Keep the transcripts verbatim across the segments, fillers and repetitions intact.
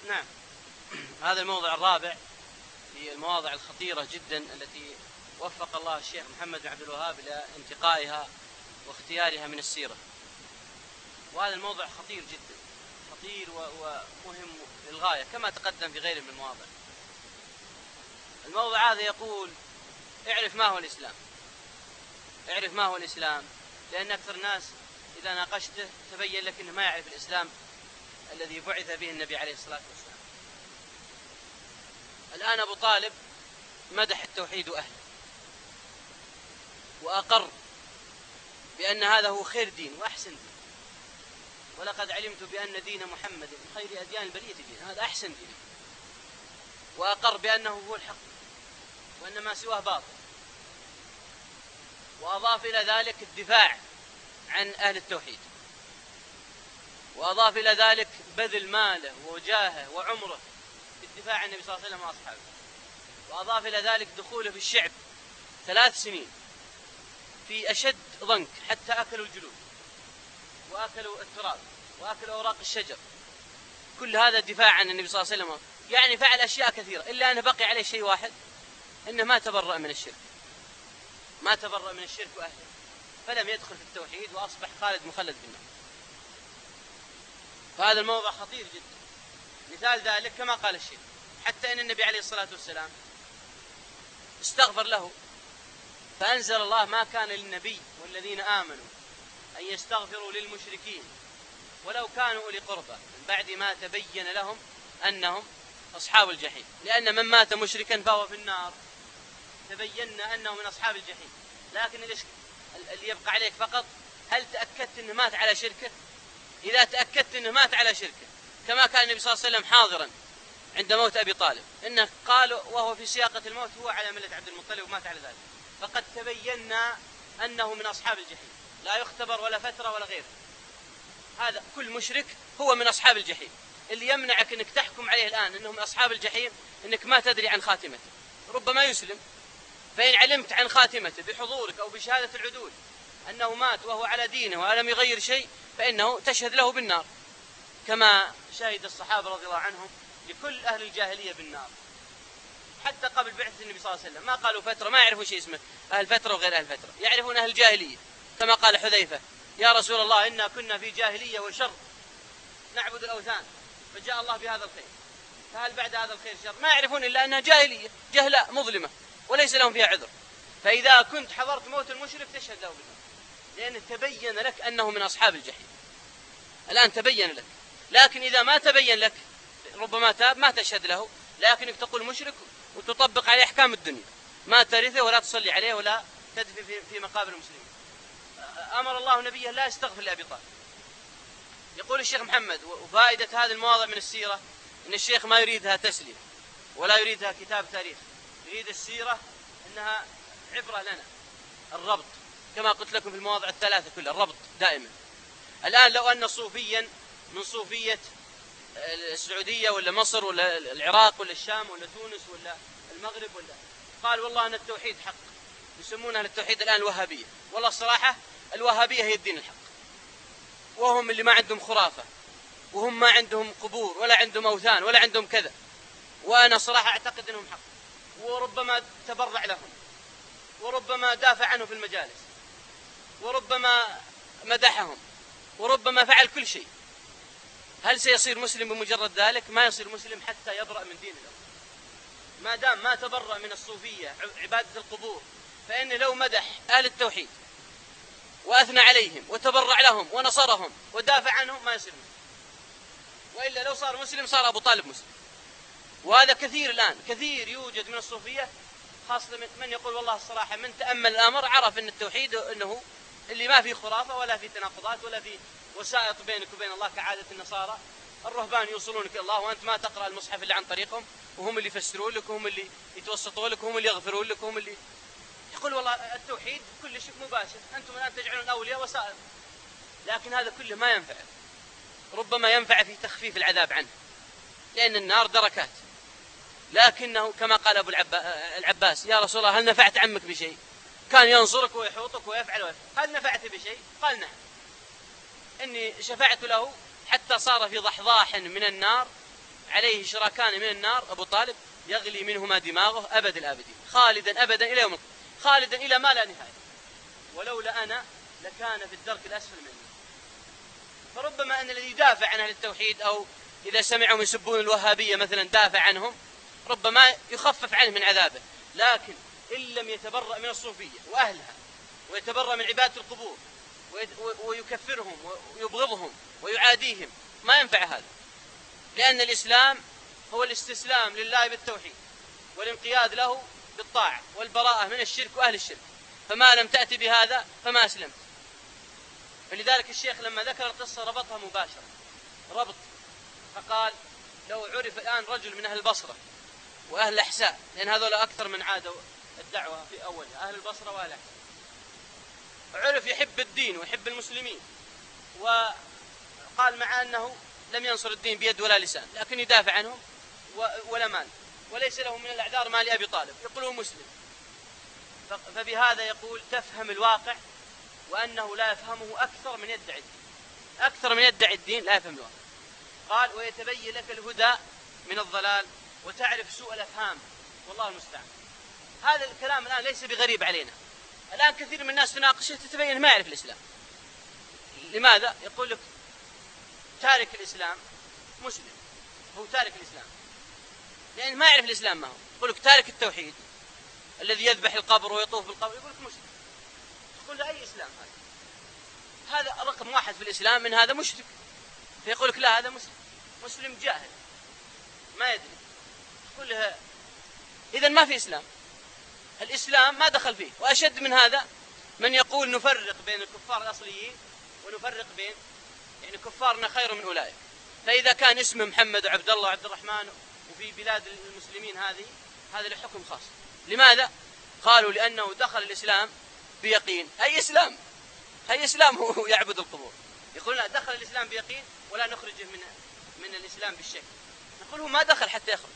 نعم، هذا الموضع الرابع في المواضع الخطيرة جدا التي وفق الله الشيخ محمد بن عبد الوهاب إلى انتقائها واختيارها من السيرة. وهذا الموضع خطير جدا، خطير ومهم للغاية كما تقدم في غيره من المواضع. الموضع هذا يقول: اعرف ما هو الإسلام. اعرف ما هو الإسلام، لأن أكثر الناس إذا ناقشته تبين لك أنه ما يعرف الإسلام الذي بعث به النبي عليه الصلاة والسلام. الآن أبو طالب مدح التوحيد أهله وأقر بأن هذا هو خير دين وأحسن دين، ولقد علمت بأن دين محمد من خير أديان البرية دين، هذا أحسن دين، وأقر بأنه هو الحق وأن ما سواه باطل، وأضاف إلى ذلك الدفاع عن أهل التوحيد، وأضاف إلى ذلك بذل ماله وجاهه وعمره في الدفاع عن النبي صلى الله عليه وسلم وأصحابه، وأضاف إلى ذلك دخوله في الشعب ثلاث سنين في أشد ضنك حتى أكلوا الجلود وأكلوا التراب وأكلوا أوراق الشجر. كل هذا دفاع عن النبي صلى الله عليه وسلم، يعني فعل أشياء كثيرة، إلا أنه بقي عليه شيء واحد، إنه ما تبرأ من الشرك، ما تبرأ من الشرك وأهله، فلم يدخل في التوحيد وأصبح خالد مخلد بالنار. فهذا الموضوع خطير جدا. مثال ذلك كما قال الشيخ، حتى إن النبي عليه الصلاة والسلام استغفر له، فأنزل الله: ما كان للنبي والذين آمنوا أن يستغفروا للمشركين ولو كانوا أولي قربى من بعد ما تبين لهم أنهم أصحاب الجحيم. لأن من مات مشركا فهو في النار، تبينا أنه من أصحاب الجحيم. لكن اللي يبقى عليك فقط هل تأكدت أنه مات على شركه؟ إذا تأكدت أنه مات على شركه كما كان النبي صلى الله عليه وسلم حاضرا عند موت أبي طالب، إنه قال وهو في سياقة الموت هو على ملة عبد المطلب ومات على ذلك، فقد تبينا أنه من أصحاب الجحيم، لا يختبر ولا فترة ولا غيره. هذا كل مشرك هو من أصحاب الجحيم. اللي يمنعك أنك تحكم عليه الآن أنه من أصحاب الجحيم أنك ما تدري عن خاتمته، ربما يسلم، فإن علمت عن خاتمته بحضورك أو بشهادة العدول أنه مات وهو على دينه ولم يغير شيء، فإنه تشهد له بالنار، كما شهد الصحابة رضي الله عنهم لكل أهل الجاهلية بالنار حتى قبل بعثة النبي صلى الله عليه وسلم. ما قالوا فترة، ما يعرفوا شيء اسمه أهل فترة وغير أهل فترة، يعرفون أهل الجاهلية، كما قال حذيفة: يا رسول الله إنا كنا في جاهلية وشر نعبد الأوثان، فجاء الله بهذا الخير، فهل بعد هذا الخير شر؟ ما يعرفون إلا أنها جاهلية جهلاء مظلمة وليس لهم فيها عذر. فإذا كنت حضرت موت المشرك تشهد له بالنار، لأن تبين لك أنه من أصحاب الجحيم. الآن تبين لك، لكن إذا ما تبين لك ربما تاب ما تشهد له، لكنك تقول مشرك وتطبق عليه أحكام الدنيا، ما ترثه ولا تصلي عليه ولا تدفن في مقابر المسلمين. أمر الله نبيه لا يستغفر لأبي طالب. يقول الشيخ محمد: وفائدة هذه المواضع من السيرة أن الشيخ ما يريدها تسلية ولا يريدها كتاب تاريخ، يريد السيرة أنها عبرة لنا، الربط، كما قلت لكم في المواضع الثلاثة كلها الربط دائما. الآن لو أن صوفيا من صوفية السعودية ولا مصر ولا العراق ولا الشام ولا تونس ولا المغرب ولا قال والله أن التوحيد حق، يسمونها للتوحيد الآن الوهابية، والله الصراحة الوهابية هي الدين الحق، وهم اللي ما عندهم خرافة وهم ما عندهم قبور ولا عندهم أوثان ولا عندهم كذا، وأنا صراحة أعتقد أنهم حق، وربما تبرع لهم وربما دافع عنه في المجالس وربما مدحهم وربما فعل كل شيء. هل سيصير مسلم بمجرد ذلك؟ ما يصير مسلم حتى يبرأ من دين الله. ما دام ما تبرأ من الصوفية عبادة القبور، فإنه لو مدح أهل التوحيد وأثنى عليهم وتبرع لهم ونصرهم ودافع عنهم ما يصير مسلم. وإلا لو صار مسلم صار أبو طالب مسلم. وهذا كثير الآن، كثير يوجد من الصوفية، خاصة من يقول والله الصراحة من تأمل الأمر عرف أن التوحيد أنه اللي ما في خرافة ولا في تناقضات ولا في وسائط بينك وبين الله كعادة النصارى. الرهبان يوصلونك إلى الله وأنت ما تقرأ المصحف اللي عن طريقهم، وهم اللي يفسرون لك وهم اللي يتوسطون لك وهم اللي يغفرون لك وهم اللي يقول والله التوحيد كل شيء مباشر، أنتم الآن تجعلون أولياء وسائط. لكن هذا كله ما ينفع، ربما ينفع في تخفيف العذاب عنه، لأن النار دركات. لكنه كما قال أبو العباس: يا رسول الله هل نفعت عمك بشيء؟ كان ينصرك ويحوطك ويفعل ويفعل. هل نفعت بشيء؟ قال نعم، إني شفعت له حتى صار في ضحضاح من النار عليه شراكان من النار أبو طالب يغلي منهما دماغه أبد الآبدين، خالدا أبدا إلى يوم القيامة، خالدا إلى ما لا نهاية، ولولا أنا لكان في الدرك الأسفل مني. فربما أن الذي يدافع عن أهل التوحيد أو إذا سمعهم يسبون الوهابية مثلا دافع عنهم ربما يخفف عنه من عذابه، لكن إن لم يتبرأ من الصوفية وأهلها ويتبرأ من عبادة القبور ويكفرهم ويبغضهم ويعاديهم ما ينفع هذا، لأن الإسلام هو الاستسلام لله بالتوحيد والانقياد له بالطاعة والبراءة من الشرك وأهل الشرك، فما لم تأتي بهذا فما أسلمت. فلذلك الشيخ لما ذكر القصة ربطها مباشرة ربط، فقال لو عرف الآن رجل من أهل البصرة وأهل الأحساء، لأن هذول أكثر من عادوا الدعوة في أولها، أهل البصرة وأهل الأحساء، عرف يحب الدين ويحب المسلمين، وقال مع أنه لم ينصر الدين بيد ولا لسان لكن يدافع عنهم ولا مال، وليس له من الأعذار ما لأبي طالب، يقول هو مسلم. فبهذا يقول تفهم الواقع وأنه لا يفهمه أكثر من يدعي الدين، أكثر من يدعي الدين لا يفهم الواقع. قال ويتبين لك الهدى من الضلال وتعرف سوء الأفهام والله المستعان. هذا الكلام الآن ليس بغريب علينا، الآن كثير من الناس تناقشه تتبين ما يعرف الإسلام. لماذا؟ يقول لك تارك الإسلام مسلم، هو تارك الإسلام لأن ما يعرف الإسلام ما هو. يقول لك تارك التوحيد الذي يذبح القبر ويطوف بالقبر يقول لك مسلم، تقول له أي إسلام هذا؟ هذا رقم واحد في الإسلام من هذا مشرك، فيقول لك لا هذا مسلم، مسلم جاهل ما يدري، تقول له إذن ما في إسلام، الإسلام ما دخل فيه. وأشد من هذا من يقول نفرق بين الكفار الأصليين ونفرق بين يعني كفارنا خير من أولئك، فإذا كان اسمه محمد وعبد الله وعبد الرحمن وفي بلاد المسلمين هذه هذا له حكم خاص. لماذا؟ قالوا لأنه دخل الإسلام بيقين. أي إسلام؟ أي إسلام هو يعبد القبور؟ يقول لا دخل الإسلام بيقين ولا نخرجه من من الإسلام بالشك، نقول هو ما دخل حتى يخرج.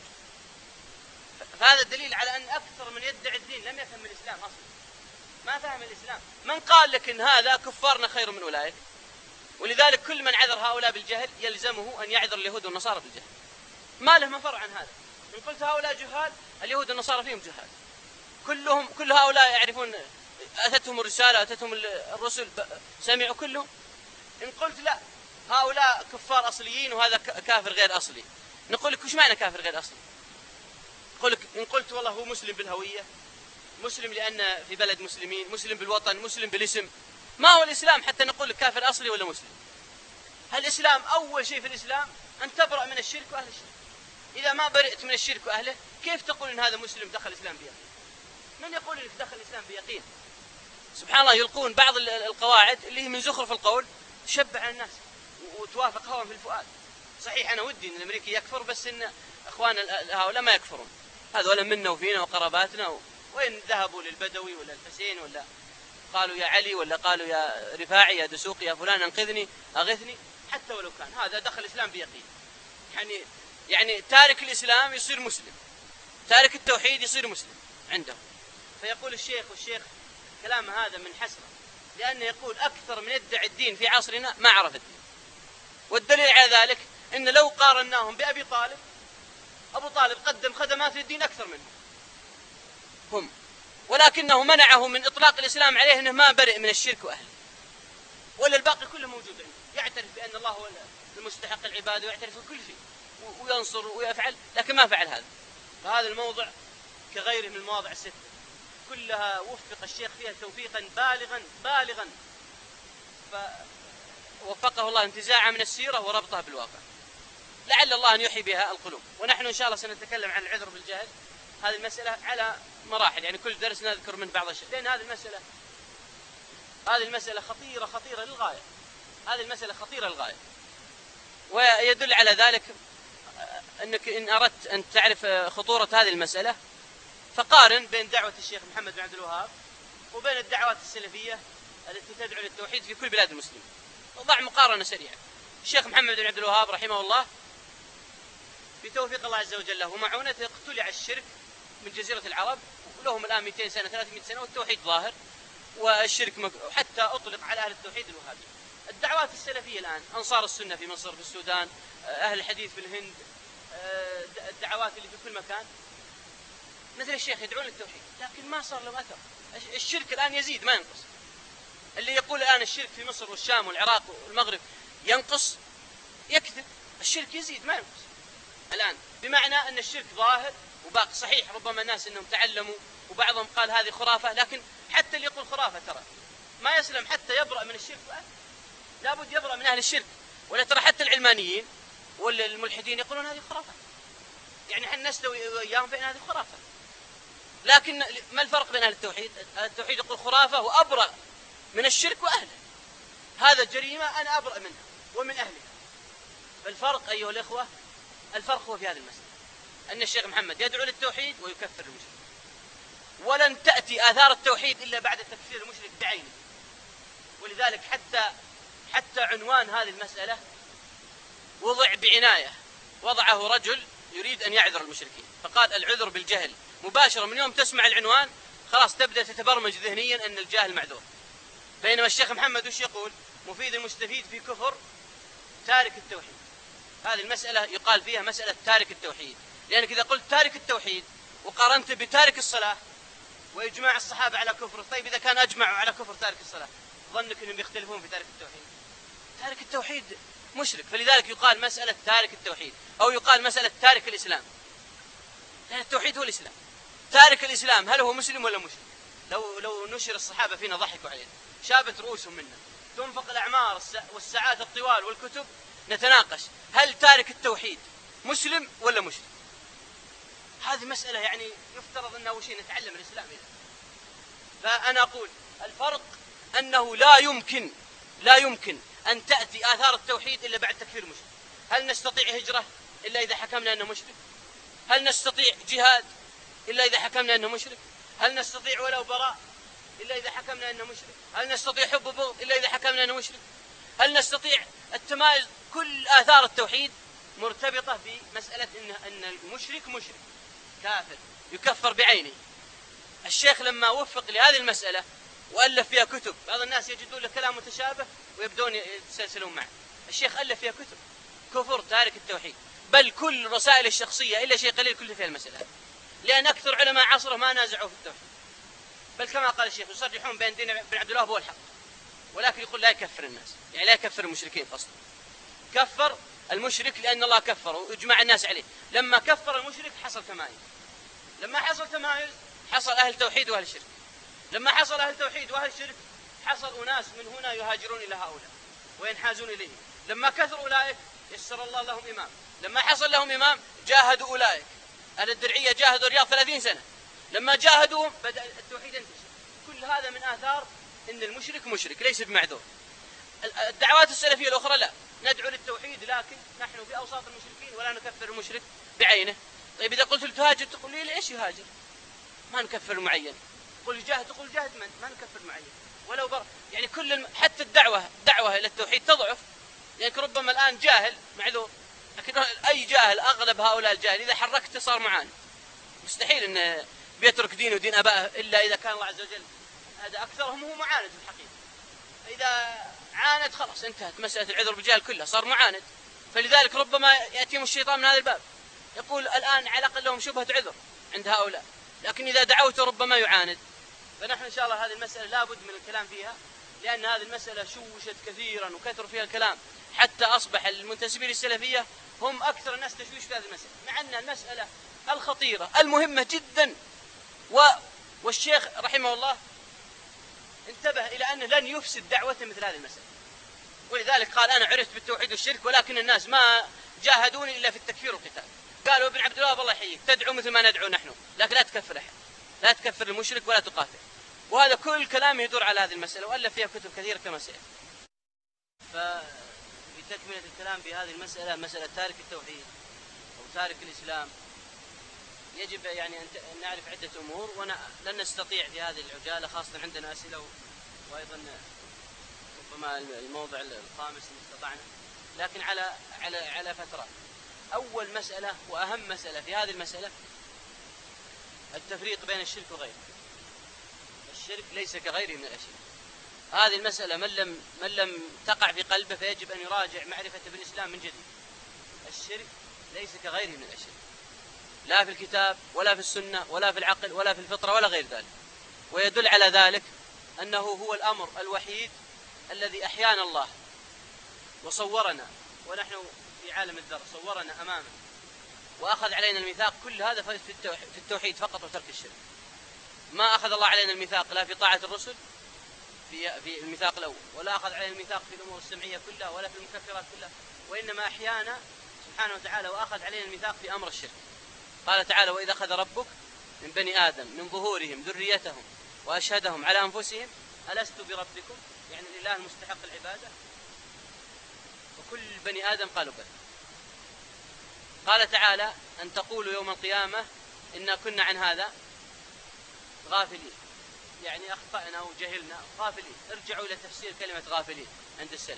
فهذا الدليل على أن أكثر من يدعي الدين لم يفهم الإسلام أصلا، ما فهم الإسلام. من قال لك إن هذا كفارنا خير من أولئك؟ ولذلك كل من عذر هؤلاء بالجهل يلزمه أن يعذر اليهود والنصارى بالجهل، ما له مفر عن هذا. إن قلت هؤلاء جهال، اليهود والنصارى فيهم جهال، كلهم كل هؤلاء يعرفون، أتتهم الرسالة أتتهم الرسل سمعوا كلهم. إن قلت لا هؤلاء كفار أصليين وهذا كافر غير أصلي، نقول لك وش معنى كافر غير أصلي؟ نقول لك إن قلت والله هو مسلم بالهوية، مسلم لأن في بلد مسلمين، مسلم بالوطن، مسلم بالاسم، ما هو الإسلام حتى نقول لك كافر أصلي ولا مسلم؟ الإسلام أول شيء في الإسلام أن تبرأ من الشرك وأهل الشرك. إذا ما برئت من الشرك وأهله كيف تقول إن هذا مسلم دخل الإسلام بيقين؟ من يقول إنك دخل الإسلام بيقين؟ سبحان الله، يلقون بعض القواعد اللي هي من زخرف القول تشبع على الناس وتوافق هواهم في الفؤاد. صحيح أنا ودي إن الأمريكي يكفر، بس إن أخوان هؤلاء ما يكفرون، هذول منا وفينا وقراباتنا و... وين ذهبوا للبدوي ولا الحسين ولا قالوا يا علي ولا قالوا يا رفاعي يا دسوقي يا فلان انقذني أغثني، حتى ولو كان هذا دخل الإسلام بيقين. يعني يعني تارك الإسلام يصير مسلم، تارك التوحيد يصير مسلم عنده. فيقول الشيخ، والشيخ كلام هذا من حسرة، لأنه يقول أكثر من يدعي الدين في عصرنا ما عرف الدين. والدليل على ذلك إن لو قارناهم بأبي طالب، أبو طالب قدم خدمات للدين أكثر منهم هم، ولكنه منعه من إطلاق الإسلام عليه أنه ما برئ من الشرك وأهله، ولا الباقي كله موجود عنده، يعترف بأن الله هو المستحق العبادة ويعترف بكل شيء وينصر ويفعل، لكن ما فعل هذا. فهذا الموضع كغيره من المواضع الستة كلها وفق الشيخ فيها توفيقا بالغا بالغا، فوفقه الله انتزاعها من السيرة وربطها بالواقع، لعل الله أن يحيي بها القلوب. ونحن إن شاء الله سنتكلم عن العذر بالجهل، هذه المسألة على مراحل، يعني كل درس نذكر من بعض الشيء، لأن هذه المسألة هذه المسألة خطيرة خطيرة للغاية، هذه المسألة خطيرة للغاية. ويدل على ذلك أنك إن أردت أن تعرف خطورة هذه المسألة فقارن بين دعوة الشيخ محمد بن عبد الوهاب وبين الدعوات السلفية التي تدعو للتوحيد في كل بلاد المسلمين، وضع مقارنة سريعة. الشيخ محمد بن عبد الوهاب رحمه الله بتوفيق الله عز وجل له ومعونته اقتلع الشرك من جزيرة العرب، ولهم الآن مئتين سنة ثلاثمئة سنة والتوحيد ظاهر، والشرك مك... حتى أطلق على أهل التوحيد الوهابي. الدعوات السلفية الآن أنصار السنة في مصر، في السودان، أهل الحديث في الهند، الدعوات اللي في كل مكان مثل الشيخ يدعون للتوحيد، لكن ما صار له أثر. الشرك الآن يزيد ما ينقص. اللي يقول الآن الشرك في مصر والشام والعراق والمغرب ينقص يكذب. الشرك يزيد ما ينقص الآن، بمعنى أن الشرك ظاهر وباقي. صحيح ربما الناس أنهم تعلموا وبعضهم قال هذه خرافة، لكن حتى اللي يقول خرافة ترى ما يسلم حتى يبرأ من الشرك بأهل. لابد يبرأ من أهل الشرك. ولا ترى حتى العلمانيين ولا الملحدين يقولون هذه خرافة، يعني احنا نستوي وياهم فإن هذه خرافة. لكن ما الفرق بين أهل التوحيد؟ أهل التوحيد يقول خرافة وأبرأ من الشرك وأهله، هذا جريمة أنا أبرأ منها ومن أهلها. فالفرق أيها الإخوة، الفرق هو في هذه المسألة، أن الشيخ محمد يدعو للتوحيد ويكفر المشرك، ولن تأتي آثار التوحيد إلا بعد تكفير المشرك بعينه. ولذلك حتى حتى عنوان هذه المسألة وضع بعناية، وضعه رجل يريد أن يعذر المشركين، فقال العذر بالجهل. مباشرة من يوم تسمع العنوان خلاص تبدأ تتبرمج ذهنيا أن الجاهل معذور. بينما الشيخ محمد وش يقول؟ مفيد المستفيد في كفر تارك التوحيد. هذه المسألة يقال فيها مسألة تارك التوحيد، لأنك إذا قلت تارك التوحيد وقارنت بتارك الصلاة وإجماع الصحابة على كفر، طيب إذا كان أجمعوا على كفر تارك الصلاة ظنك أنهم يختلفون في تارك التوحيد؟ تارك التوحيد مشرك. فلذلك يقال مسألة تارك التوحيد، أو يقال مسألة تارك الإسلام، لأن التوحيد هو الإسلام. تارك الإسلام هل هو مسلم ولا مشرك؟ لو لو نشر الصحابة فينا ضحكوا علينا، شابت رؤوسهم منا، تنفق الأعمار والساعات الطوال والكتب نتناقش هل تارك التوحيد مسلم ولا مشرك. هذه مسألة يعني يفترض أنه شيء نتعلم الإسلام إذا. فأنا أقول الفرق أنه لا يمكن لا يمكن أن تأتي آثار التوحيد إلا بعد تكفير المشرك. هل نستطيع هجرة إلا إذا حكمنا أنه مشرك؟ هل نستطيع جهاد إلا إذا حكمنا أنه مشرك؟ هل نستطيع ولو براء إلا إذا حكمنا أنه مشرك؟ هل نستطيع حب وبغض إلا إذا حكمنا أنه مشرك؟ هل نستطيع التمايز؟ كل آثار التوحيد مرتبطة بمسألة إن أن المشرك مشرك كافر يكفر بعينه. الشيخ لما وفق لهذه المسألة وألف فيها كتب، بعض الناس يجدون له كلام متشابه ويبدون يتسلسلون معه. الشيخ ألف فيها كتب كفر تارك التوحيد، بل كل رسائل الشخصية إلا شيء قليل كله فيها المسألة، لأن أكثر علماء عصره ما نازعوا في التوحيد، بل كما قال الشيخ يصرحون بين دين بن عبد الوهاب هو الحق، ولكن يقول لا يكفر الناس، يعني لا يكفر المشركين قصدا. كفر المشرك لأن الله كفر ويجمع الناس عليه. لما كفر المشرك حصل تمايز، لما حصل تمايز حصل أهل توحيد وأهل شرك، لما حصل أهل توحيد وأهل شرك حصل أناس من هنا يهاجرون إلى هؤلاء وينحازون إليهم. لما كثر أولئك يسر الله لهم إمام، لما حصل لهم إمام جاهدوا أولئك. أهل الدرعية جاهدوا الرياض ثلاثين سنة، لما جاهدوا بدأ التوحيد ينتشر. كل هذا من آثار أن المشرك مشرك ليس بمعذور. الدعوات السلفية الأخرى لا، ندعو للتوحيد لكن نحن في أوساط المشركين ولا نكفر المشرك بعينه. طيب إذا قلت تهاجر تقول لي ليش يهاجر؟ ما نكفر معين. قل جاهد تقول جاهد من؟ ما نكفر معين ولو بر. يعني كل الم... حتى الدعوة دعوة إلى التوحيد تضعف، يعني ربما الآن جاهل معذور، لكن أي جاهل أغلب هؤلاء الجاهل إذا حركته صار معاند. مستحيل أن بيترك دينه ودين أبائه إلا إذا كان الله عز وجل هذا أكثرهم هو معاند في الحقيقة. إذا عاند خلاص انتهت مسألة العذر بالجهل كلها، صار معاند. فلذلك ربما يأتيهم الشيطان من هذا الباب يقول الآن على الأقل لهم شبهة عذر عند هؤلاء، لكن إذا دعوته ربما يعاند. فنحن إن شاء الله هذه المسألة لابد من الكلام فيها، لأن هذه المسألة شوشت كثيرا وكثر فيها الكلام حتى أصبح المنتسبين للسلفية هم أكثر الناس تشويش في هذه المسألة، مع أن المسألة الخطيرة المهمة جدا. و... والشيخ رحمه الله انتبه إلى أنه لن يفسد دعوته مثل هذه المسألة، ولذلك قال أنا عرفت بالتوحيد والشرك ولكن الناس ما جاهدوني إلا في التكفير والقتال. قالوا ابن عبد الوهاب الله يحييك تدعو مثل ما ندعو نحن، لكن لا تكفر أحد، لا تكفر المشرك ولا تقاتل. وهذا كل كلام يدور على هذه المسألة، وألف فيها كتب كثيرة كما سيأتي. فبتكملة الكلام في هذه المسألة، مسألة تارك التوحيد أو تارك الإسلام، يجب يعني أن نعرف عدة أمور، ولن نستطيع في هذه العجالة خاصة عندنا أسئلة وأيضا ربما الموضع الخامس إن استطعنا، لكن على على على فترات. أول مسألة وأهم مسألة في هذه المسألة التفريق بين الشرك وغيره. الشرك ليس كغيره من الأشياء. هذه المسألة من لم من لم تقع في قلبه فيجب أن يراجع معرفة بالإسلام من جديد. الشرك ليس كغيره من الأشياء، لا في الكتاب ولا في السنة ولا في العقل ولا في الفطرة ولا غير ذلك. ويدل على ذلك أنه هو الأمر الوحيد الذي أحيانا الله وصورنا ونحن في عالم الذر، صورنا أمامه وأخذ علينا الميثاق. كل هذا في التوحيد فقط وترك الشرك. ما أخذ الله علينا الميثاق لا في طاعة الرسل في في الميثاق الأول، ولا أخذ علينا الميثاق في الأمور السمعية كلها ولا في المكفرات كلها، وإنما أحيانا سبحانه وتعالى وأخذ علينا الميثاق في أمر الشرك. قال تعالى: وإذا أخذ ربك من بني آدم من ظهورهم ذريتهم وأشهدهم على أنفسهم ألست بربكم، يعني لله المستحق العبادة، وكل بني آدم قالوا بلى. قال تعالى: أن تقولوا يوم القيامة إنا كنا عن هذا غافلين، يعني أخطأنا وجهلنا غافلين. ارجعوا إلى تفسير كلمة غافلين عند السلف.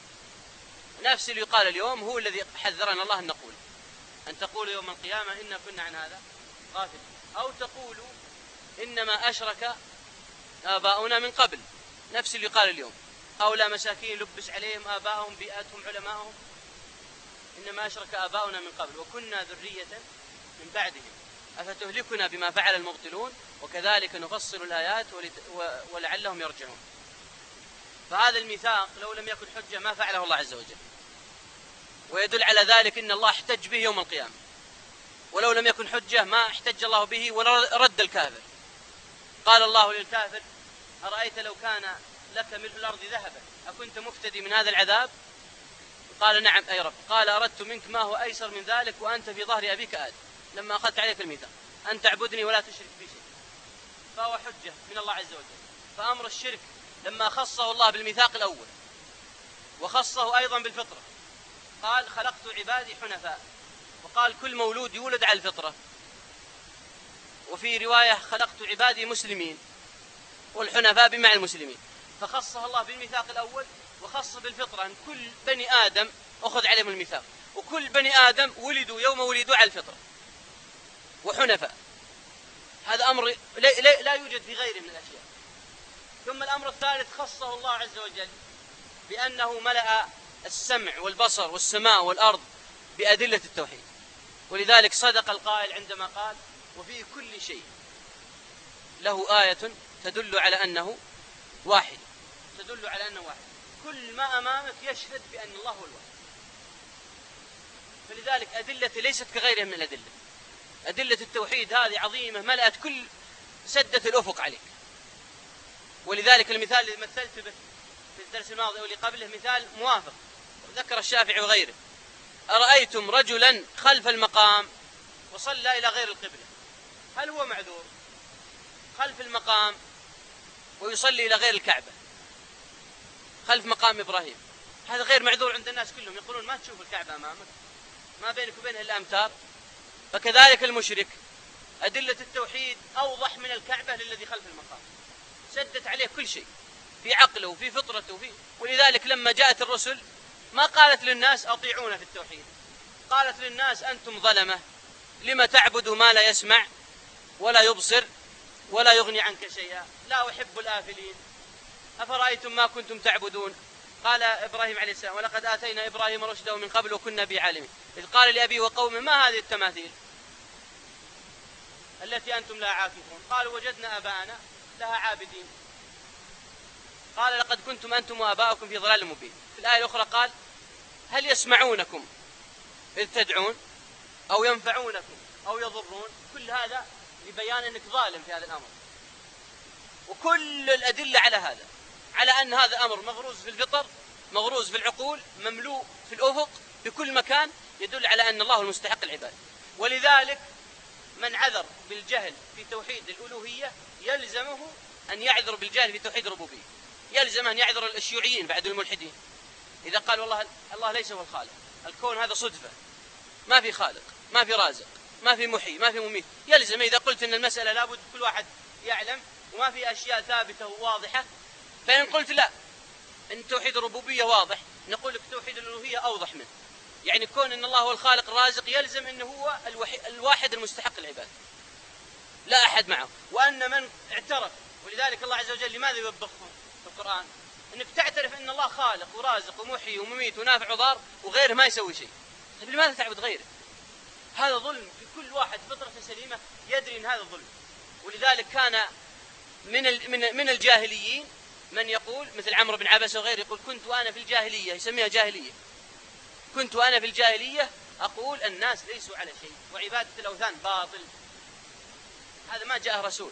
نفس اللي يقال اليوم هو الذي حذرنا الله أن نقول، أن تقولوا يوم القيامة إنا كنا عن هذا غافلين، أو تقولوا إنما أشرك آباؤنا من قبل، نفس اللي يقال اليوم. أولى مساكين لبس عليهم آباؤهم بيئاتهم علماءهم، إنما أشرك آباؤنا من قبل وكنا ذرية من بعدهم أفتهلكنا بما فعل المبطلون وكذلك نفصل الآيات ولعلهم يرجعون. فهذا الميثاق لو لم يكن حجة ما فعله الله عز وجل، ويدل على ذلك إن الله احتج به يوم القيامة، ولو لم يكن حجة ما احتج الله به ورد الكافر. قال الله للكافر: أرأيت لو كان لك ملء الأرض ذهبا أكنت مفتدي من هذا العذاب؟ قال: نعم أي رب. قال: أردت منك ما هو أيسر من ذلك وأنت في ظهر أبيك آدم لما أخذت عليك الميثاق أن تعبدني ولا تشرك بي شيء. فهو حجة من الله عز وجل. فأمر الشرك لما خصه الله بالميثاق الأول وخصه أيضا بالفطرة، قال: خلقت عبادي حنفاء، وقال: كل مولود يولد على الفطرة. وفي رواية: خلقت عبادي مسلمين، والحنفاء بمعنى المسلمين. فخصه الله بالميثاق الأول وخص بالفطرة أن كل بني آدم أخذ عليهم الميثاق، وكل بني آدم ولدوا يوم ولدوا على الفطرة وحنفاء. هذا أمر لا يوجد في غيره من الأشياء. ثم الأمر الثالث خصه الله عز وجل بأنه ملأ السمع والبصر والسماء والأرض بأدلة التوحيد، ولذلك صدق القائل عندما قال: وفي كل شيء له آية تدل على أنه واحد، تدل على أنه واحد. كل ما أمامك يشهد بأن الله هو الواحد. فلذلك أدلة ليست كغيرها من الأدلة. أدلة التوحيد هذه عظيمة، ملأت كل سدة الأفق عليك. ولذلك المثال اللي مثلت به في الدرس الماضي أو اللي قبله مثال موافق، ذكر الشافعي وغيره: أرأيتم رجلا خلف المقام وصلى إلى غير القبلة، هل هو معذور؟ خلف المقام ويصلي إلى غير الكعبة، خلف مقام إبراهيم، هذا غير معذور عند الناس كلهم، يقولون ما تشوف الكعبة أمامك، ما بينك وبينها إلا أمتار. فكذلك المشرك أدلة التوحيد أوضح من الكعبة للذي خلف المقام، سدت عليه كل شيء في عقله وفي فطرته وفي. ولذلك لما جاءت الرسل ما قالت للناس أطيعونا في التوحيد، قالت للناس: أنتم ظلمة، لما تعبدوا ما لا يسمع ولا يبصر ولا يغني عنك شيئا، لا أحب الآفلين، أفرأيتم ما كنتم تعبدون. قال إبراهيم عليه السلام: ولقد آتينا إبراهيم رشده من قبل وكنا به عالمين، إذ قال لأبيه وقومه: ما هذه التماثيل التي أنتم لها عاكفون؟ قالوا: وجدنا آباءنا لها عابدين. قال: لقد كنتم أنتم وآباؤكم في ضلال مبين. في الآية الأخرى قال: هل يسمعونكم إذ تدعون أو ينفعونكم أو يضرون؟ كل هذا لبيان أنك ظالم في هذا الأمر. وكل الأدلة على هذا، على أن هذا الأمر مغروز في الفطر، مغروز في العقول، مملوء في الأفق، في كل مكان، يدل على أن الله المستحق العبادة. ولذلك من عذر بالجهل في توحيد الألوهية يلزمه أن يعذر بالجهل في توحيد الربوبية، يلزم أن يعذر الشيوعيين بعد الملحدين إذا قال والله الله ليس هو الخالق، الكون هذا صدفة، ما في خالق، ما في رازق، ما في محيي، ما في مميت. يلزم إذا قلت أن المسألة لابد كل واحد يعلم وما في أشياء ثابتة وواضحة، فإن قلت لا إن توحيد الربوبية واضح، نقول لك توحيد الألوهية أوضح منه. يعني كون أن الله هو الخالق الرازق يلزم أنه هو الواحد المستحق العبادة، لا أحد معه. وأن من اعترف، ولذلك الله عز وجل لماذا يوبخهم في القرآن؟ أنك تعترف أن الله خالق ورازق ومحيي ومميت ونافع وضار وغيره ما يسوي شيء، طيب لماذا تعبد غيره؟ هذا ظلم في كل واحد فطرة سليمة يدري أن هذا ظلم. ولذلك كان من من من الجاهليين من يقول مثل عمرو بن عبس وغيره، يقول كنت وأنا في الجاهلية، يسميها جاهلية، كنت وأنا في الجاهلية أقول الناس ليسوا على شيء وعبادة الأوثان باطل. هذا ما جاء رسول.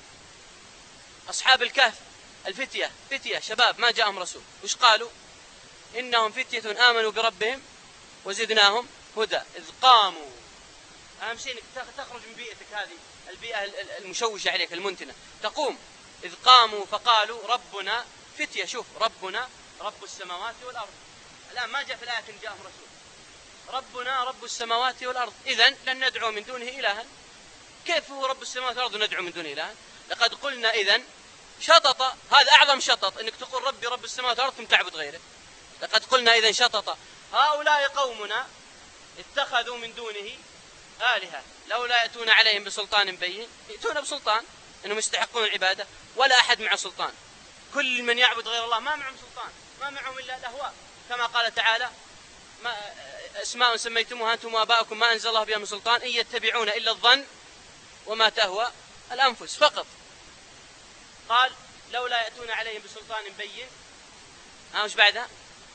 أصحاب الكهف الفتية فتية شباب ما جاءهم رسول، وش قالوا؟ إنهم فتية آمنوا بربهم وزدناهم هدى إذ قاموا. أهم شيء أنك تخرج من بيئتك هذه البيئة المشوشة عليك المنتنة، تقوم. إذ قاموا فقالوا ربنا فتية، شوف ربنا رب السماوات والأرض. الآن ما جاء في الآية إن جاءهم رسول. ربنا رب السماوات والأرض، إذن لن ندعو من دونه إلها. كيف هو رب السماوات والأرض وندعو من دونه إلها؟ لقد قلنا إذن شطط، هذا أعظم شطط إنك تقول ربي رب السماوات والأرض ثم تعبد غيره. لقد قلنا إذن شطط هؤلاء قومنا اتخذوا من دونه آلهة لولا يأتون عليهم بسلطان بين. يأتون بسلطان أنهم يستحقون العبادة، ولا أحد مع سلطان. كل من يعبد غير الله ما معهم سلطان، ما معهم إلا الأهواء، كما قال تعالى ما اسماء سميتموها أنتم وآباؤكم ما أنزل الله بها من سلطان إن يتبعون إلا الظن وما تهوى الأنفس فقط. قال لولا يأتون عليهم بسلطان بين. ها وش بعدها؟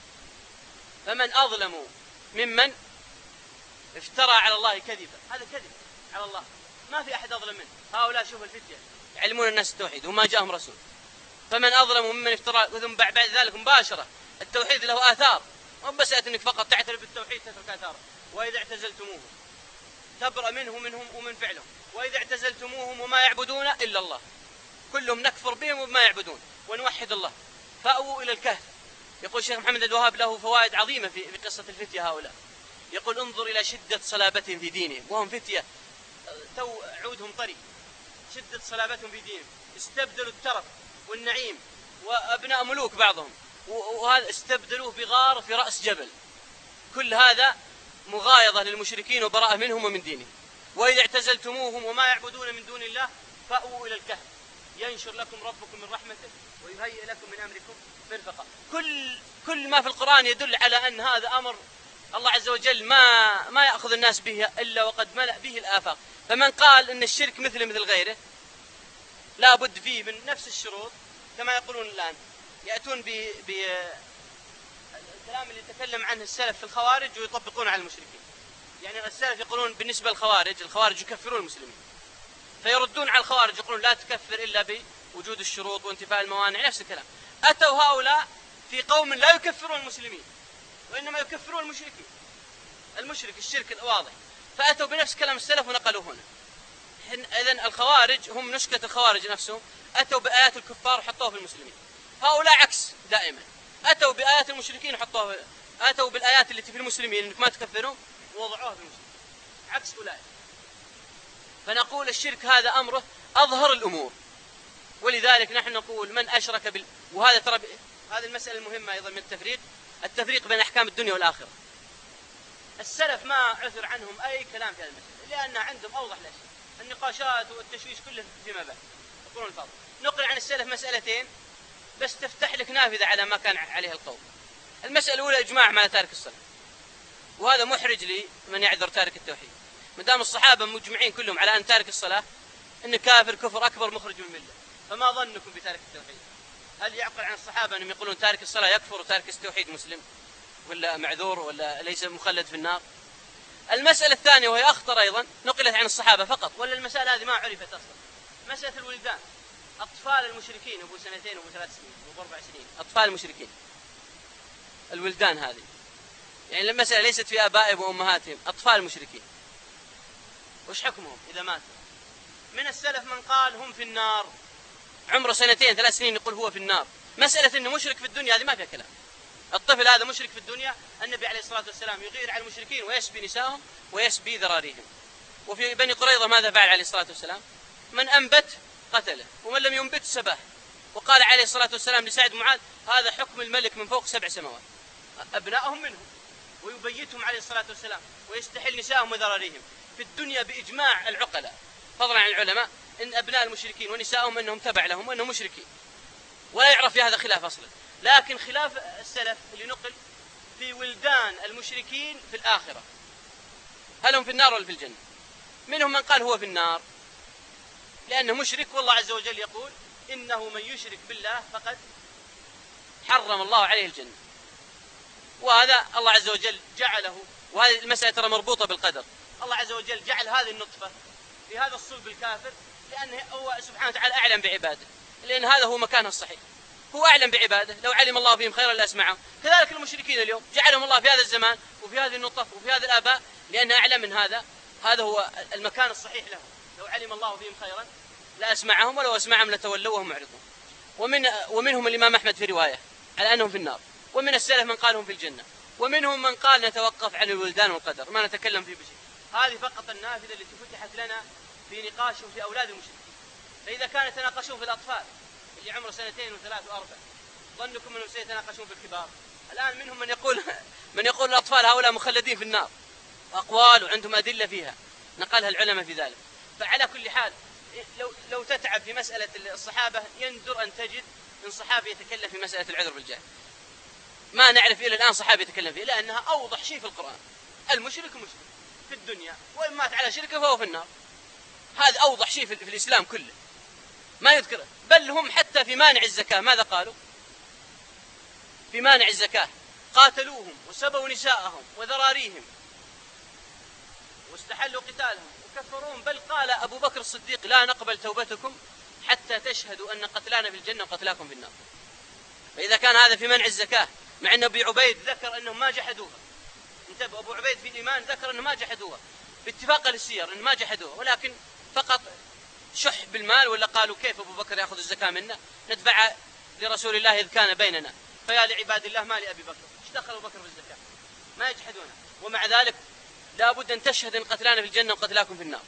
فمن أظلم ممن افترى على الله كذبا. هذا كذب على الله، ما في أحد أظلم منه. هؤلاء شوف الفتية يعلمون الناس التوحيد وما جاءهم رسول. فمن أظلم ممن افترى، ثم بعد ذلك مباشرة التوحيد له آثار، مو بس أنك فقط تعترف بالتوحيد تترك آثاره. وإذا اعتزلتموهم تبرأ منهم منهم ومن فعلهم، وإذا اعتزلتموهم وما يعبدون إلا الله، كلهم نكفر بهم وما يعبدون ونوحد الله. فأووا إلى الكهف. يقول الشيخ محمد الوهاب له فوائد عظيمة في قصة الفتية هؤلاء. يقول انظر إلى شدة صلابتهم في دينهم، وهم فتية تو عودهم طري، شدة صلابتهم في دينهم. استبدلوا الترف والنعيم وأبناء ملوك بعضهم، وهذا استبدلوه بغار في رأس جبل. كل هذا مغايظة للمشركين وبراءة منهم ومن دينهم. وإذا اعتزلتموهم وما يعبدون من دون الله فأووا إلى الكهف ينشر لكم ربكم من رحمته ويهيئ لكم من أمركم مرفقا. كل كل ما في القرآن يدل على أن هذا أمر الله عز وجل ما ما يأخذ الناس به إلا وقد ملأ به الآفاق. فمن قال أن الشرك مثل مثل غيره لا بد فيه من نفس الشروط كما يقولون الآن، يأتون ب الكلام اللي يتكلم عنه السلف في الخوارج ويطبقون على المشركين. يعني السلف يقولون بالنسبة للخوارج، الخوارج يكفرون المسلمين، فيردون على الخوارج يقولون لا تكفر إلا بوجود الشروط وانتفاء الموانع. نفس الكلام. أتوا هؤلاء في قوم لا يكفرون المسلمين وإنما يكفرون المشركين، المشرك الشرك الواضح، فأتوا بنفس كلام السلف ونقلوه هنا. إذن الخوارج هم نشكة الخوارج نفسهم، أتوا بآيات الكفار وحطوها في المسلمين. هؤلاء عكس دائما، أتوا بآيات المشركين وحطوها، أتوا بالآيات التي في المسلمين إنك ما تكفرون ووضعوها في المسلمين، عكس أولئك. فنقول الشرك هذا أمره أظهر الأمور، ولذلك نحن نقول من أشرك بال... وهذا ترى ب... هذه المسألة المهمة أيضا من التفريق، التفريق بين أحكام الدنيا والآخرة. السلف ما عثر عنهم أي كلام في هذه المسألة لأن عندهم أوضح الأشياء، النقاشات والتشويش كله فيما بعد يقولون الفاضل. نقل عن السلف مسألتين بس تفتح لك نافذة على ما كان عليه القوم. المسألة الأولى إجماع مع تارك الصلاة، وهذا محرج لمن يعذر تارك التوحيد. مدام الصحابة مجمعين كلهم على أن تارك الصلاة إن كافر كفر أكبر مخرج من الملة، فما ظنكم بتارك التوحيد؟ هل يعقل عن الصحابة أنهم يقولون تارك الصلاة يكفر وتارك التوحيد مسلم ولا معذور ولا ليس مخلد في النار؟ المسألة الثانية وهي أخطر أيضا نقلت عن الصحابة فقط، ولا المسألة هذه ما عرفت أصلا، مسألة الولدان. أطفال المشركين أبو سنتين وأبو ثلاث سنين وأبو أربع سنين، أطفال المشركين الولدان هذه، يعني المسألة ليست في آبائهم وأمهاتهم، أطفال المشركين وش حكمهم إذا ماتوا؟ من السلف من قال هم في النار، عمره سنتين ثلاث سنين يقول هو في النار. مسألة أنه مشرك في الدنيا هذه ما فيها كلام. الطفل هذا مشرك في الدنيا، النبي عليه الصلاة والسلام يغير على المشركين ويسبي نساءهم ويسبي ذراريهم. وفي بني قريظة ماذا فعل عليه الصلاة والسلام؟ من أنبت قتله ومن لم ينبت سباه. وقال عليه الصلاة والسلام لسعد معاذ هذا حكم الملك من فوق سبع سماوات، أبنائهم منهم ويبيتهم عليه الصلاة والسلام ويستحل نساءهم وذراريهم. في الدنيا بإجماع العقلاء فضلا عن العلماء إن أبناء المشركين ونساءهم أنهم تبع لهم وأنهم مشركين، ولا يعرف في هذا خلاف أصلا. لكن خلاف السلف اللي نقل في ولدان المشركين في الآخرة، هل هم في النار ولا في الجنة؟ منهم من قال هو في النار لأنه مشرك، والله عز وجل يقول إنه من يشرك بالله فقد حرم الله عليه الجنة. وهذا الله عز وجل جعله، وهذه المسألة ترى مربوطة بالقدر. الله عز وجل جعل هذه النطفة في هذا الصلب الكافر لأنه هو سبحانه وتعالى أعلم بعباده، لأن هذا هو مكانه الصحيح، هو أعلم بعباده، لو علم الله فيهم خيرا لأسمعهم. كذلك المشركين اليوم جعلهم الله في هذا الزمان وفي هذه النطف وفي هذا الآباء لأنه أعلم من هذا، هذا هو المكان الصحيح لهم، لو علم الله فيهم خيرا لأسمعهم ولو أسمعهم لتولوا وهم معرضون. ومن ومنهم الإمام أحمد في رواية على أنهم في النار، ومن السلف من قالهم في الجنة، ومنهم من قال نتوقف عن الولدان والقدر ما نتكلم فيه بشيء. هذه فقط النافذة التي فتحت لنا في نقاشهم في أولاد المشركين. فإذا كانوا يتناقشون في الأطفال اللي عمره سنتين وثلاث وأربع، ظنكم أنهم سيتناقشون في الكبار؟ الآن منهم من يقول من يقول الأطفال هؤلاء مخلدين في النار، أقوال وعندهم أدلة فيها نقلها العلماء في ذلك. فعلى كل حال لو لو تتعب في مسألة الصحابة يندر أن تجد من صحابي يتكلم في مسألة العذر بالجهل. ما نعرف إلى الآن صحابي يتكلم فيه، لأنها أوضح شيء في القرآن. المشرك مشرك في الدنيا، وإن مات على شركه فهو في النار. هذا أوضح شيء في, في الإسلام كله، ما يذكره. بل هم حتى في مانع الزكاة ماذا قالوا؟ في مانع الزكاة قاتلوهم وسبوا نساءهم وذراريهم واستحلوا قتالهم وكفروهم. بل قال أبو بكر الصديق لا نقبل توبتكم حتى تشهدوا أن قتلانا في الجنة وقتلاكم في النار. فإذا كان هذا في منع الزكاة، مع أن أبي عبيد ذكر أنهم ما جحدوها، انتبه، أبو عبيد في الإيمان ذكر أنهم ما جحدوها باتفاق للسير، أنهم ما جحدوها، ولكن فقط شح بالمال. ولا قالوا كيف أبو بكر يأخذ الزكاة منا، ندفع لرسول الله إذ كان بيننا، فيا لعباد الله ما لأبي بكر، ايش دخل أبو بكر في الزكاة؟ ما يجحدونها. ومع ذلك لا بد أن تشهد أن قتلانا في الجنة وقتلاكم في النار.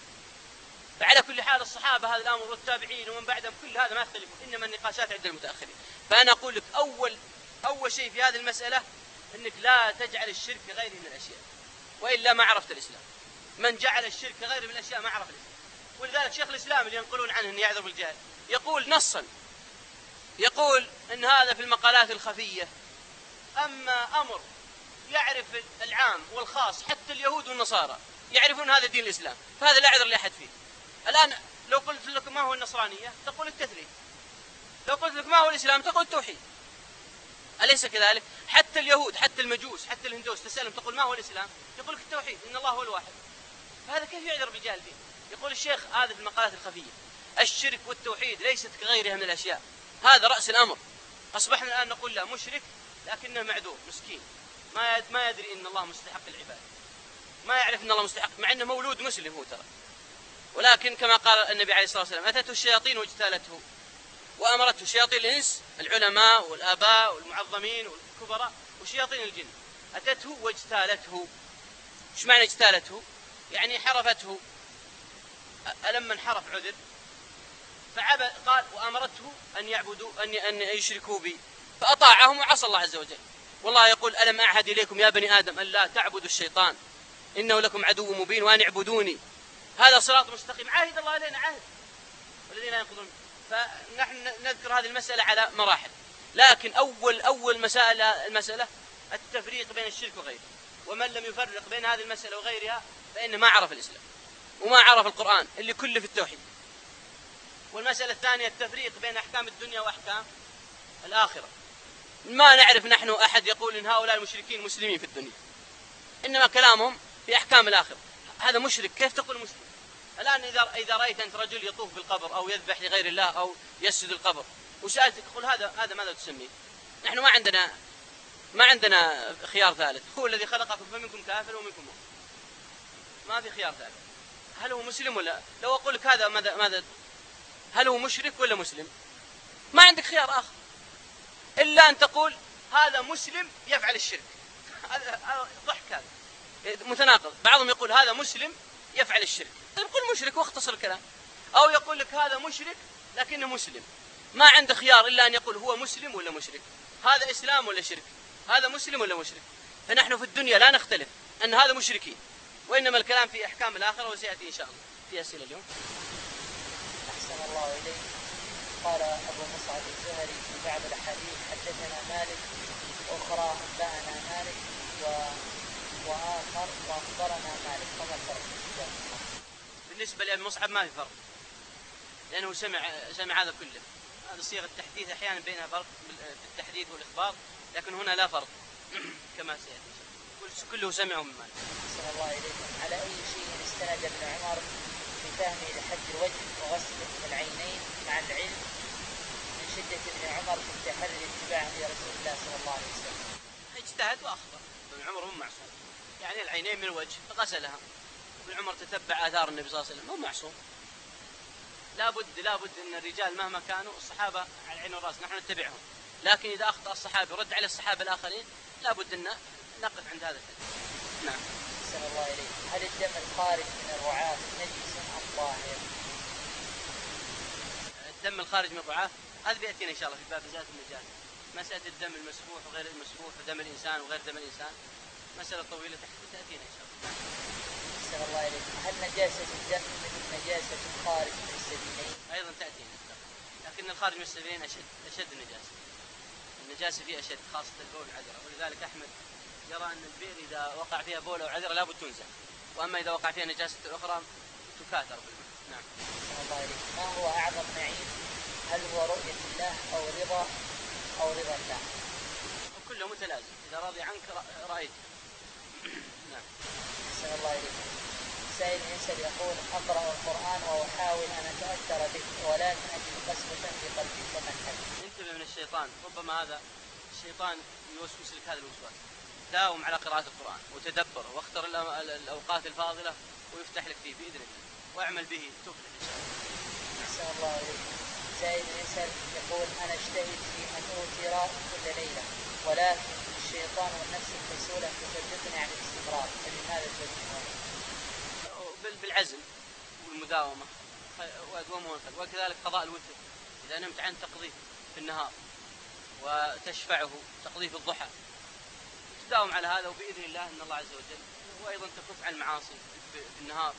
فعلى كل حال الصحابة هذا الأمر والتابعين ومن بعدهم كل هذا ما يختلفون، إنما النقاشات عند المتأخرين. فأنا أقول لك أول أول شيء في هذه المسألة أنك لا تجعل الشرك غيره من الأشياء، وإلا ما عرفت الإسلام. من جعل الشرك غيره من الأشياء ما عرف الإسلام. ولذلك شيخ الإسلام اللي ينقلون عنه أن يعذر بالجهل يقول نصا، يقول أن هذا في المقالات الخفية. أما أمر يعرف العام والخاص حتى اليهود والنصارى يعرفون هذا دين الإسلام، فهذا لا عذر لأحد فيه. الآن لو قلت لك ما هو النصرانية تقول التثليث، لو قلت لك ما هو الإسلام تقول التوحيد، أليس كذلك؟ حتى اليهود حتى المجوس حتى الهندوس تسألهم تقول ما هو الإسلام، يقول لك التوحيد، إن الله هو الواحد. فهذا كيف يعذر بالجهل فيه؟ يقول الشيخ هذا في المقالات الخفية، الشرك والتوحيد ليست كغيرها من الأشياء، هذا رأس الأمر. أصبحنا الآن نقول لا مشرك لكنه معذور مسكين، ما ما يدري إن الله مستحق العبادة، ما يعرف إن الله مستحق، مع أنه مولود مسلم هو ترى. ولكن كما قال النبي عليه الصلاة والسلام أتته الشياطين واجتالته وأمرته، شياطين الإنس العلماء والآباء والمعظمين والكبراء، وشياطين الجن أتته واجتالته. إيش معنى اجتالته؟ يعني حرفته، ألما انحرف عذر فعبد. قال وأمرته أن يعبدوا أن أن يشركوا بي فأطاعهم وعصى الله عز وجل. والله يقول ألم أعهد إليكم يا بني آدم أن لا تعبدوا الشيطان إنه لكم عدو مبين وأن اعبدوني، هذا صراط مستقيم. عاهد الله علينا عهد والذين ينقضون. فنحن نذكر هذه المسألة على مراحل، لكن أول أول مسألة المسألة التفريق بين الشرك وغيره. ومن لم يفرق بين هذه المسألة وغيرها فإنه ما عرف الإسلام وما عرف القرآن اللي كله في التوحيد. والمسألة الثانية التفريق بين أحكام الدنيا وأحكام الآخرة. ما نعرف نحن أحد يقول إن هؤلاء المشركين مسلمين في الدنيا، إنما كلامهم في أحكام الآخرة. هذا مشرك، كيف تقول مسلم؟ الآن إذا إذا رأيت أنت رجل يطوف بالقبر أو يذبح لغير الله أو يسجد القبر وسألتك قل هذا هذا ماذا تسميه؟ نحن ما عندنا ما عندنا خيار ثالث، هو الذي خلقكم فمنكم كافر ومنكم مؤمن، ما في خيار ثالث. هل هو مسلم ولا؟ لو أقول لك هذا ماذا ماذا هل هو مشرك ولا مسلم؟ ما عندك خيار آخر إلا أن تقول هذا مسلم يفعل الشرك. هذا ضحك، هذا متناقض. بعضهم يقول هذا مسلم يفعل الشرك، طيب قل مشرك واختصر الكلام. أو يقول لك هذا مشرك لكنه مسلم، ما عنده خيار إلا أن يقول هو مسلم ولا مشرك، هذا إسلام ولا شرك، هذا مسلم ولا مشرك. فنحن في الدنيا لا نختلف أن هذا مشركين، وإنما الكلام في أحكام الآخرة وسيأتي إن شاء الله في أسئلة اليوم. أحسن الله إليك. قال أبو مصعب الزهري في بعض الأحاديث حدثنا مالك، أخرى أنبأنا مالك، و... وآخر وأخبرنا مالك، فما الفرق؟ بالنسبة لأبي مصعب ما في فرق، لأنه سمع سمع هذا كله. هذا صيغة التحديث أحيانا بينها فرق في التحديث والإخبار، لكن هنا لا فرق كما سيأتي، كله سمعه من مالك. أحسن الله إليكم. على أي شيء استند ابن عمر في فهمه لحد الوجه وغسل العينين مع العلم من شدة ابن عمر في التحري اتباعه لرسول الله صلى الله عليه وسلم؟ اجتهد وأخطأ. ابن عمر مو معصوم، يعني العينين من الوجه فغسلها. ابن عمر تتبع آثار النبي صلى الله عليه وسلم، مو معصوم. لابد لابد ان الرجال مهما كانوا الصحابه على العين والراس نحن نتبعهم، لكن اذا اخطا الصحابي ورد على الصحابه الاخرين لابد ان نقف عند هذا الحد. نعم. أحسن الله إليك. هل الدم الخارج من الرعاة نجس أم طاهر؟ الدم الخارج من الرعاة هذا بياتينا ان شاء الله في باب ازاله النجاسه. مساله الدم المسفوح وغير المسفوح ودم الانسان وغير دم الانسان مساله طويله تاتينا ان شاء الله. أحسن الله إليك. هل نجاسه الدم مثل نجاسه الخارج من السبيلين؟ ايضا تاتينا، لكن الخارج من السبيلين اشد اشد النجاسه. النجاسه فيه اشد، خاصه البول والعذره، ولذلك احمد يرى ان البئر اذا وقع فيها بول او عذره لابد تنزع، واما اذا وقع فيها نجاسه اخرى تكاثر بالماء. نعم. أحسن الله إليك. ما هو اعظم نعيم؟ هل هو رؤيه الله او رضا او رضا الله؟ وكله متلازم، اذا رضي عنك رايته. نعم. أحسن الله إليك. سائل يسأل يقول أقرأ القرآن وأحاول أن أتأثر به ولكن أجد قسوة في قلبي فمن حل؟ انتبه من الشيطان، ربما هذا الشيطان يوسوس لك هذا الوسواس. داوم على قراءة القرآن وتدبره واختر الأوقات الفاضلة ويفتح لك فيه بإذن الله، واعمل به تفلح إن شاء الله. أحسن الله إليك. سائل يسأل يقول أنا أجتهد في أن أوتر كل ليلة، ولكن الشيطان والنفس الكسولة تصدقني عن الاستمرار، فلماذا تجدون؟ بالعزم والمداومة وأدومه، وكذلك قضاء الوتر إذا نمت عن تقضيه في النهار وتشفعه تقضيه في الضحى، تداوم على هذا وبإذن الله أن الله عز وجل. وأيضا تكف عن المعاصي في النهار،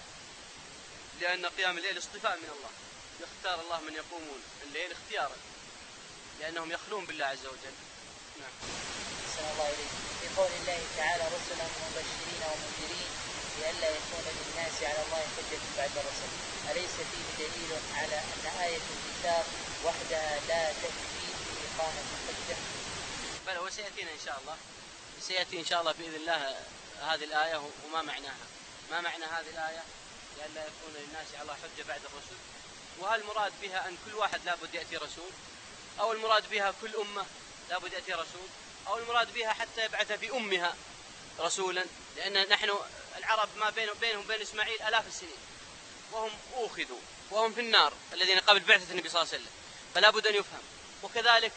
لأن قيام الليل اصطفاء من الله، يختار الله من يقومون الليل اختيارا لأنهم يخلون بالله عز وجل. نعم. أحسن الله إليك. في قول الله تعالى رسلا مبشرين ومنذرين لئلا يكون للناس على الله حجة بعد الرسل، أليس فيه دليل على أن آية الكتاب وحدها لا تكفي لإقامة الحجة؟ بلى، وسيأتينا إن شاء الله، سيأتي إن شاء الله بإذن الله هذه الآية وما معناها. ما معنى هذه الآية؟ لئلا يكون للناس على الله حجة بعد الرسل، وهل المراد بها أن كل واحد لابد يأتي رسول، أو المراد بها كل أمة لابد يأتي رسول، أو المراد بها حتى يبعث في أمها رسولا؟ لأن نحن العرب ما بينهم بينهم بين إسماعيل آلاف السنين، وهم أوخذوا وهم في النار الذين قبل بعثة النبي صلى الله عليه وسلم، فلا بد أن يفهم. وكذلك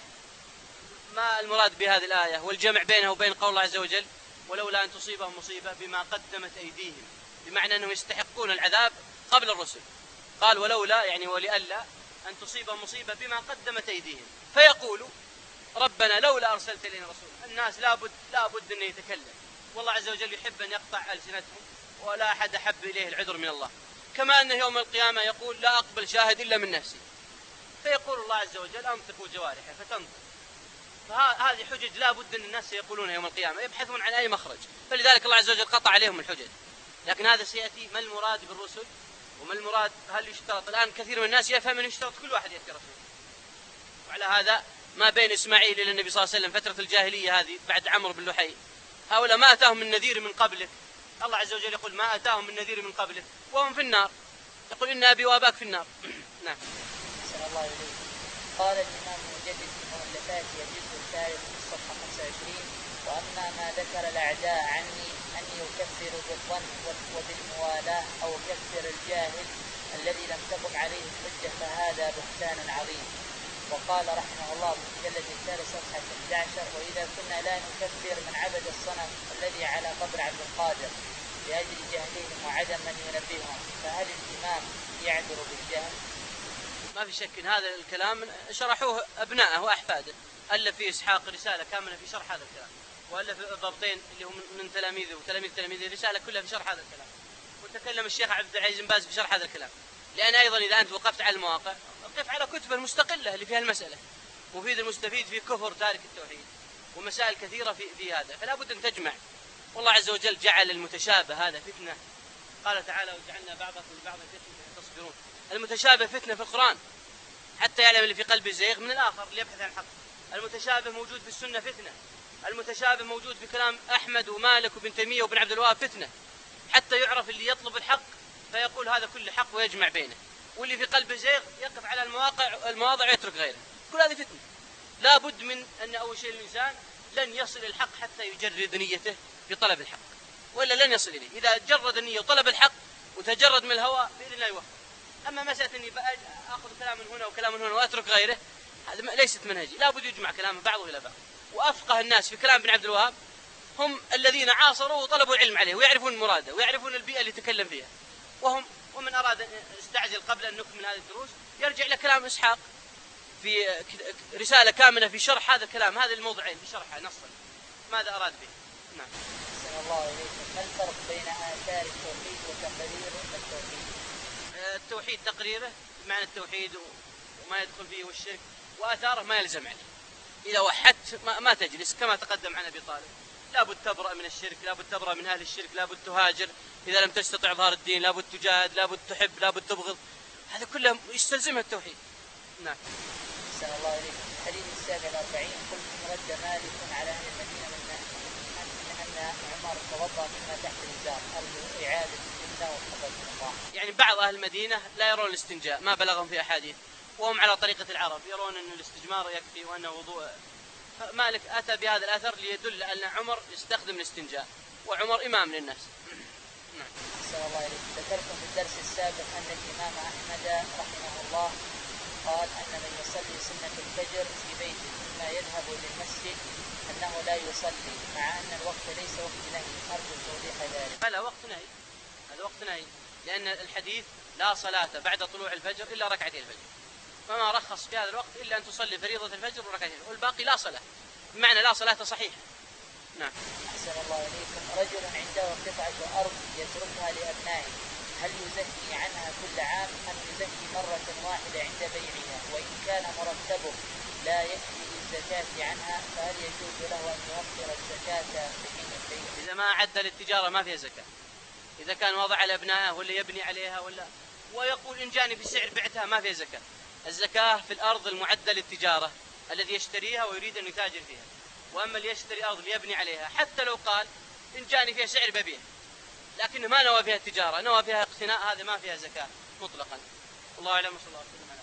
ما المراد بهذه الآية والجمع بينها وبين قول الله عز وجل ولولا أن تصيبهم مصيبة بما قدمت أيديهم، بمعنى أنهم يستحقون العذاب قبل الرسل. قال ولولا يعني ولئلا أن تصيبهم مصيبة بما قدمت أيديهم فيقولوا ربنا لولا أرسلت إلينا رسولا. الناس لابد لابد أن يتكلم، والله عز وجل يحب أن يقطع ألسنتهم، ولا أحد أحب إليه العذر من الله. كما أنه يوم القيامة يقول لا أقبل شاهد إلا من نفسي، فيقول الله عز وجل أنطقوا جوارحه فتنطق. فهذه حجج لا بد أن الناس يقولون يوم القيامة، يبحثون عن أي مخرج، فلذلك الله عز وجل قطع عليهم الحجج. لكن هذا سيأتي ما المراد بالرسل وما المراد، هل يشترط؟ الآن كثير من الناس يفهم أن يشترط كل واحد يأتي رسول، وعلى هذا ما بين إسماعيل إلى النبي صلى الله عليه وسلم فترة الجاهلية هذه بعد عمرو بن لحي، هؤلاء ما أتاهم من نذير من قبلك. الله عز وجل يقول ما أتاهم من نذير من قبلك وهم في النار، يقول إن أبي وأباك في النار. نعم. أحسن الله إليك. قال الإمام المجدد في مؤلفاته الجزء الثالث في الصفحة خمسة وعشرين وأما ما ذكر الأعداء عني أني أكفر بالظن وبالموالاة أو أكفر الجاهل الذي لم تقم عليه الحجة فهذا بهتان عظيم. وقال رحمه الله في المجلد الثالث صفحة أحد عشر وإذا كنا لا نكفر من عبد الصنم الذي على قبر عبد القادر لأجل جهلهم وعدم من ينبههم، فهل الإمام يعذر بالجهل؟ ما في شك إن هذا الكلام شرحوه أبنائه وأحفاده. ألف في إسحاق رسالة كاملة في شرح هذا الكلام، وألف الضبطين اللي هم من تلاميذه وتلاميذ تلاميذه رسالة كلها في شرح هذا الكلام. وتكلم الشيخ عبد العزيز بن باز في شرح هذا الكلام. لأن أيضا إذا أنت وقفت على المواقع وقف على كتب المستقلة اللي فيها المسألة، مفيد المستفيد في كفر تارك التوحيد ومسائل كثيرة في, في هذا، فلا بد أن تجمع. والله عز وجل جعل المتشابه هذا فتنة قال تعالى وجعلنا بعضكم لبعض فتنة تصبرون. المتشابه فتنة في القرآن حتى يعلم اللي في قلبه زيغ من الآخر ليبحث عن الحق. المتشابه موجود في السنة فتنة. المتشابه موجود في كلام أحمد ومالك وابن تيمية وابن عبد الوهاب فتنة حتى يعرف اللي يطلب الحق فيقول هذا كله حق ويجمع بينه، واللي في قلبه زيغ يقف على المواقع المواضع ويترك غيره. كل هذه فتنة. لا بد من أن أول شيء الإنسان لن يصل الحق حتى يجرد نيته بطلب الحق، وإلا لن يصل إليه. إذا جرد النية وطلب الحق وتجرد من الهوى بإذن الله يوفق. أما مسألة أني أخذ كلام من هنا وكلام من هنا وأترك غيره هذا ليست منهجي. لا بد يجمع كلام بعضه إلى بعض. وأفقه الناس في كلام ابن عبد الوهاب هم الذين عاصروا وطلبوا العلم عليه ويعرفون مراده ويعرفون البيئة اللي تكلم فيها. وهم ومن أراد أن يستعجل قبل أن نكمل هذه الدروس يرجع إلى كلام إسحاق في رسالة كاملة في شرح هذا الكلام، هذه الموضعين في شرحها نصا ماذا أراد به. نعم. أحسن الله إليكم. ما الفرق بين آثار التوحيد وتقرير التوحيد؟ التوحيد تقريره بمعنى التوحيد وما يدخل فيه والشرك، وآثاره ما يلزم عليه. إذا وحدت ما, ما تجلس كما تقدم عن أبي طالب. لابد تبرأ من الشرك، لابد تبرأ من أهل الشرك، لابد تهاجر إذا لم تستطع إظهار الدين، لابد تجاهد، لابد تحب، لابد تبغض. هذا كله يستلزمها التوحيد. نعم. أحسن الله إليكم. الحديث السابع والأربعين قلت رد مالك على أهل المدينة من أن عمر توضأ مما تحت الإزار، أرجو إعادة الجملة وحفظكم الله. يعني بعض أهل المدينة لا يرون الاستنجاء ما بلغهم في أحاديث، وهم على طريقة العرب يرون أن الاستجمار يكفي وأنه وضوء. مالك أتى بهذا الأثر ليدل أن عمر يستخدم الاستنجاء وعمر إمام للناس. نعم. أحسن الله إليكم. ذكرتم في الدرس السابق أن الإمام أحمد رحمه الله قال أن من يصلي سنة الفجر في بيته ثم يذهب للمسجد أنه لا يصلي، مع أن الوقت ليس وقت نهي. أرجو توضيح ذلك. هذا وقت نهي، هذا وقت نهي، لأن الحديث لا صلاة بعد طلوع الفجر إلا ركعتي الفجر، فما رخص في هذا الوقت إلا أن تصلي فريضة الفجر وركعتين، والباقي لا صلاة، بمعنى لا صلاة صحيحة. نعم. أحسن الله إليكم. رجل عنده قطعة أرض يتركها لأبنائه، هل يزكي عنها كل عام أم يزكي مرة واحدة عند بيعها؟ وإن كان مرتبه لا يكفي للزكاة عنها فهل يجوز له أن يوفر الزكاة بحين البيع؟ إذا ما أعد للتجارة ما فيها زكاة. إذا كان وضع على أبنائه ولا يبني عليها ولا ويقول إن جاني في السعر بعتها ما فيها زكاة. الزكاة في الأرض المعدة للتجارة الذي يشتريها ويريد أن يتاجر فيها. وأما اللي يشتري أرض ليبني عليها حتى لو قال إن جاني فيها سعر ببيع لكنه ما نوى فيها التجارة، نوى فيها اقتناء، هذا ما فيها زكاة مطلقا. الله أعلم. صلى الله عليه وسلم.